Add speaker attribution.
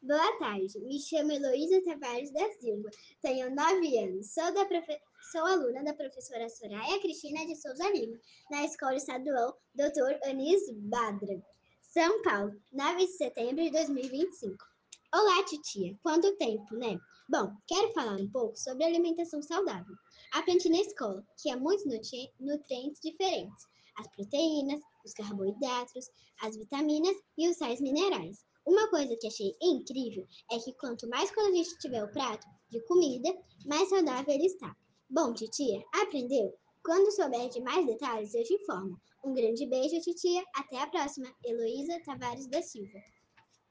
Speaker 1: Boa tarde, me chamo Heloísa Tavares da Silva, tenho 9 anos, sou aluna da professora Soraya Cristina de Souza Lima, na Escola Estadual Dr. Anis Badra, São Paulo, 9 de setembro de 2025. Olá, titia, quanto tempo, né? Bom, quero falar um pouco sobre alimentação saudável. Aprendi na escola que há muitos nutrientes diferentes, as proteínas, os carboidratos, as vitaminas e os sais minerais. Uma coisa que achei incrível é que quanto mais colorido tiver o prato de comida, mais saudável ele está. Bom, titia, aprendeu? Quando souber de mais detalhes, eu te informo. Um grande beijo, titia. Até a próxima. Heloísa Tavares da Silva.